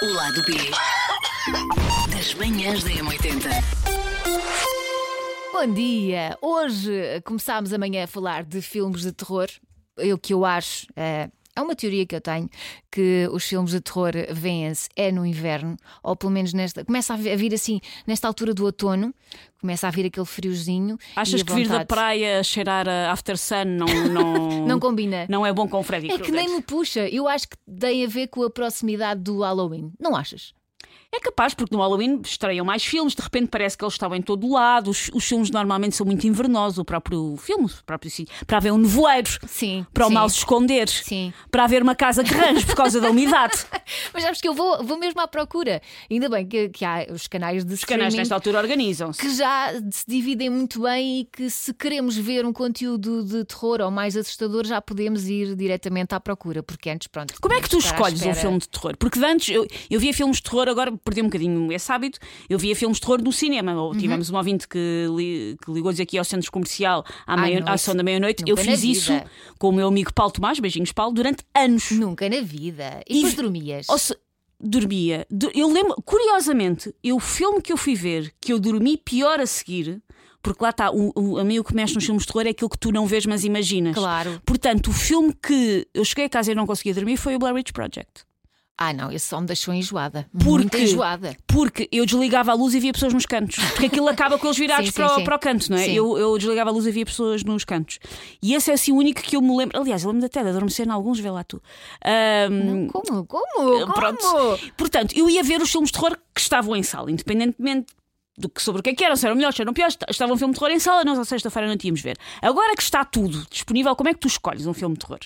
O lado B das manhãs da M80. Bom dia! Hoje começámos amanhã a falar de filmes de terror. O que eu acho, é uma teoria que eu tenho, que os filmes de terror vêem-se no inverno, ou pelo menos começa a vir assim, nesta altura do outono, começa a vir aquele friozinho. Achas que vir da praia a cheirar a after sun não combina? Não é bom com o Freddy Krueger? É que nem me puxa. Eu acho que tem a ver com a proximidade do Halloween. Não achas? É capaz, porque no Halloween estreiam mais filmes, de repente parece que eles estavam em todo lado. Os filmes normalmente são muito invernosos, o próprio filme, para haver um nevoeiro, sim, para o sim. mal se esconder, Sim. para haver uma casa que range por causa da umidade. Mas sabes que eu vou mesmo à procura. Ainda bem que há os canais de streaming. Os canais nesta altura organizam-se. Que já se dividem muito bem e que, se queremos ver um conteúdo de terror ou mais assustador, já podemos ir diretamente à procura, porque antes, pronto. Como é que tu escolhes um filme de terror? Porque antes eu via filmes de terror, agora perdi um bocadinho esse hábito. Eu via filmes de terror no cinema. Tivemos um ouvinte que ligou-nos aqui ao centro comercial à ação da meia-noite. Eu fiz isso com o meu amigo Paulo Tomás, beijinhos Paulo, durante anos. Nunca na vida. E depois dormias? Dormia. Eu lembro, curiosamente, o filme que eu fui ver, que eu dormi pior a seguir. Porque lá está, a mim o que mexe nos filmes de terror é aquilo que tu não vês, mas imaginas. Claro. Portanto, o filme que eu cheguei a casa e não conseguia dormir foi o Blair Witch Project. Não, esse só me deixou enjoada. Muito enjoada. Porque eu desligava a luz e via pessoas nos cantos. Porque aquilo acaba com eles virados para o canto, não é? Eu desligava a luz e via pessoas nos cantos. E esse é assim o único que eu me lembro. Aliás, eu lembro até de adormecer em alguns, vê lá tu. Como? Pronto. Portanto, eu ia ver os filmes de terror que estavam em sala, independentemente sobre o que é que eram, se eram melhores, se eram piores. Estava um filme de terror em sala, nós à sexta-feira não tínhamos ver. Agora que está tudo disponível, como é que tu escolhes um filme de terror?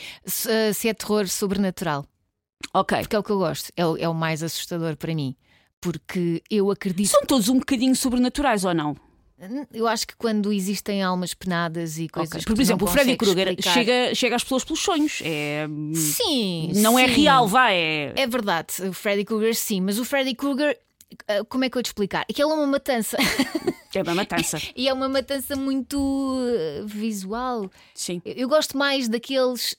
Se é terror sobrenatural. Ok. Porque é o que eu gosto, é o mais assustador para mim. Porque eu acredito. São todos um bocadinho sobrenaturais ou não? Eu acho que quando existem almas penadas e coisas que por exemplo, o Freddy Krueger explicar... chega às pessoas pelos sonhos. Sim. Não é real, vai. É verdade, o Freddy Krueger sim, mas o Freddy Krueger, como é que eu te explicar? Aquilo é uma matança. É uma matança. E é uma matança muito visual. Sim. Eu gosto mais daqueles.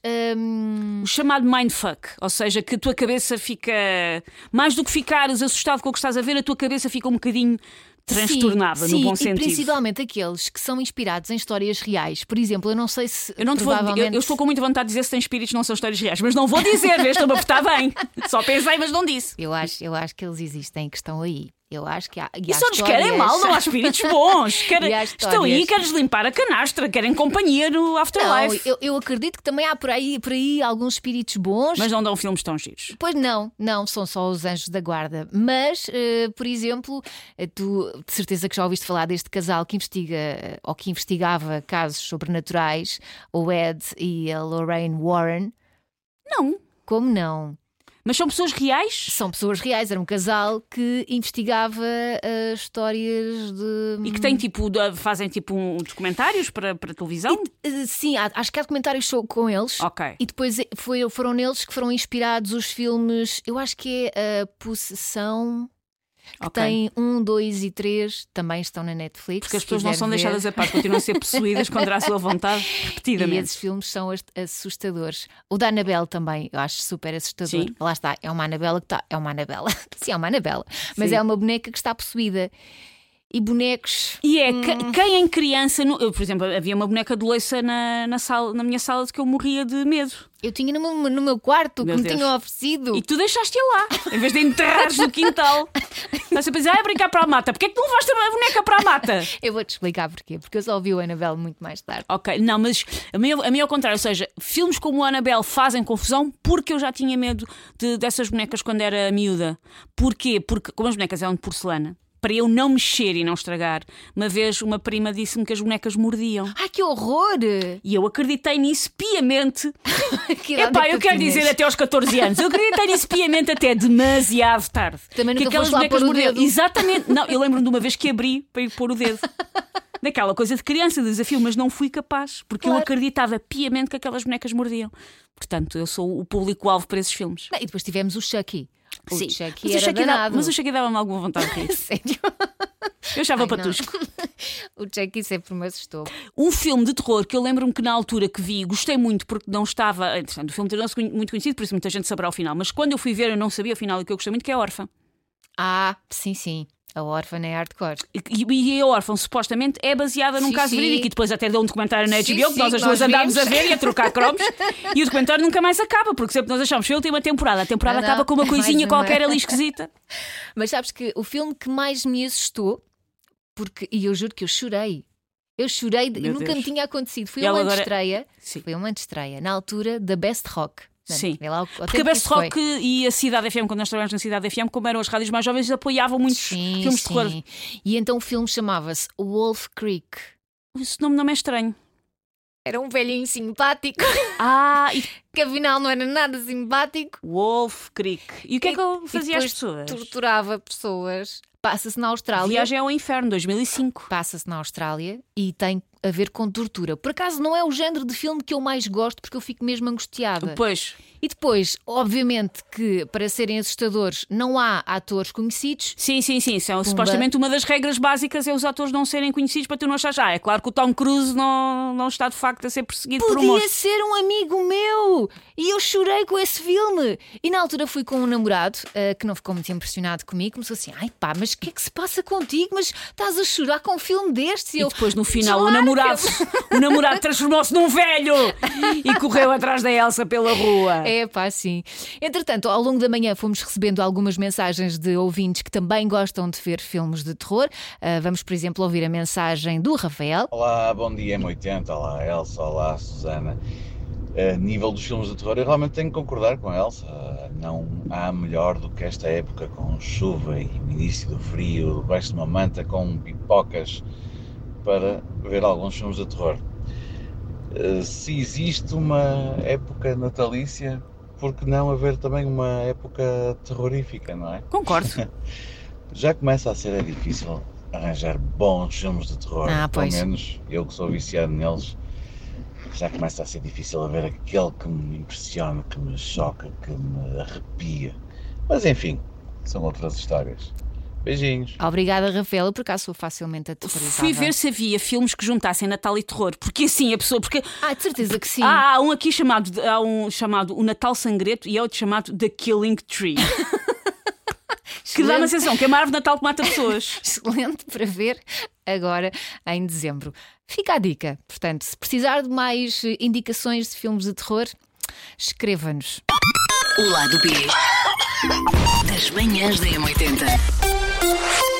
O chamado mindfuck, ou seja, que a tua cabeça fica. Mais do que ficares assustado com o que estás a ver, a tua cabeça fica um bocadinho transtornada, no bom sentido. E principalmente aqueles que são inspirados em histórias reais. Por exemplo, eu não sei se. Eu estou com muita vontade de dizer se tem espíritos não são histórias reais, mas não vou dizer, estou-me a portar bem. Só pensei, mas não disse. Eu acho que eles existem, que estão aí. Eu acho que há. E só nos querem mal, não há espíritos bons. Estão aí, queres limpar a canastra, querem companhia no afterlife. Não, eu acredito que também há por aí alguns espíritos bons. Mas não dão filmes tão giros. Pois não, são só os anjos da guarda. Mas, por exemplo, tu de certeza que já ouviste falar deste casal que investiga ou que investigava casos sobrenaturais, o Ed e a Lorraine Warren. Não. Como não? Mas são pessoas reais? São pessoas reais, era um casal que investigava histórias de. E que tem fazem documentários para televisão? Sim, acho que há documentários com eles. Ok. E depois foram neles que foram inspirados os filmes, eu acho que é a Possessão. Que tem 1, 2 e 3, também estão na Netflix. Porque as pessoas não são deixadas a par, continuam a ser possuídas contra a sua vontade repetidamente. E esses filmes são assustadores. O da Annabelle também, eu acho super assustador. Sim. Lá está, é uma Annabelle que está. É uma Annabelle. Sim, é uma Annabelle. Mas é uma boneca que está possuída. E bonecos. E quem em criança. Eu, por exemplo, havia uma boneca de loiça na minha sala de que eu morria de medo. Eu tinha no meu quarto, que me tinham oferecido. E tu deixaste-a lá, em vez de enterrares no quintal. Estás a pensar, brincar para a mata. Porquê é que não levaste a boneca para a mata? Eu vou-te explicar porquê. Porque eu só vi o Annabelle muito mais tarde. Ok, não, mas a mim é ao contrário. Ou seja, filmes como o Annabelle fazem confusão porque eu já tinha medo dessas bonecas quando era miúda. Porquê? Porque como as bonecas eram de porcelana, para eu não mexer e não estragar, uma vez uma prima disse-me que as bonecas mordiam. Ai, que horror! E eu acreditei nisso piamente. Eu quero dizer até aos 14 anos. Eu acreditei nisso piamente até demasiado tarde. Também nunca aquelas foste lá pôr o dedo. Exatamente. Não, eu lembro-me de uma vez que abri para ir pôr o dedo. Daquela coisa de criança, de desafio, mas não fui capaz, porque eu acreditava piamente que aquelas bonecas mordiam. Portanto, eu sou o público-alvo para esses filmes. E depois tivemos o Chucky. Sim, Chucky era danado. mas o Chucky dava-me alguma vontade de rir. Sério? Eu achava patusco. O Chucky sempre me assustou. Um filme de terror que eu lembro-me que na altura que vi, gostei muito porque não estava. O filme tornou-se muito conhecido, por isso muita gente saberá o final. Mas quando eu fui ver, eu não sabia o final, e que eu gostei muito, que é a Órfã. Sim. A Órfã é hardcore. E a Órfã, supostamente, é baseada num caso verídico. E depois até deu um documentário na HBO que nós as duas andámos a ver e a trocar cromos. E o documentário nunca mais acaba, porque sempre nós achamos que a última temporada. A temporada acaba com uma coisinha qualquer ali esquisita. Mas sabes que o filme que mais me assustou, e eu juro que eu chorei. Eu chorei, nunca me tinha acontecido. Foi uma estreia na altura da Best Rock. Sim, porque a Best Rock e a Cidade FM, quando nós trabalhámos na Cidade FM, como eram as rádios mais jovens, apoiavam muitos filmes de terror. E então o filme chamava-se Wolf Creek. Esse nome não é estranho. Era um velhinho simpático. Que afinal não era nada simpático. Wolf Creek. E o que é que ele fazia às pessoas? Torturava pessoas. Passa-se na Austrália. Viagem ao Inferno, 2005. Passa-se na Austrália e tem a ver com tortura. Por acaso não é o género de filme que eu mais gosto, porque eu fico mesmo angustiada. Pois. E depois, obviamente que para serem assustadores não há atores conhecidos. Sim. Supostamente uma das regras básicas é os atores não serem conhecidos para tu não achares. É claro que o Tom Cruise não está de facto a ser perseguido por um monstro. Podia ser um amigo meu! E eu chorei com esse filme. E na altura fui com um namorado que não ficou muito impressionado comigo. Começou assim, mas o que é que se passa contigo? Mas estás a chorar com um filme destes? E depois no final o namorado transformou-se num velho e correu atrás da Elsa pela rua. Sim. Entretanto, ao longo da manhã fomos recebendo algumas mensagens de ouvintes que também gostam de ver filmes de terror. Vamos, por exemplo, ouvir a mensagem do Rafael. Olá, bom dia M80, olá Elsa, olá Susana. A nível dos filmes de terror, eu realmente tenho que concordar com a Elsa. Não há melhor do que esta época com chuva e o início do frio, debaixo de uma manta com pipocas, para ver alguns filmes de terror. Se existe uma época natalícia, por que não haver também uma época terrorífica, não é? Concordo. Já começa a ser difícil arranjar bons filmes de terror. Pelo menos eu que sou viciado neles, já começa a ser difícil haver aquele que me impressiona, que me choca, que me arrepia. Mas enfim, são outras histórias. Beijinhos. Obrigada, Rafaela, por acaso sou facilmente aterrorizada. Fui ver se havia filmes que juntassem Natal e terror, porque assim a pessoa. De certeza que sim. Há um aqui chamado O Natal Sangreto e outro chamado The Killing Tree. Que dá uma sensação que é uma árvore de Natal que mata pessoas. Excelente para ver agora em dezembro. Fica a dica. Portanto, se precisar de mais indicações de filmes de terror, escreva-nos. O lado B das manhãs da M80.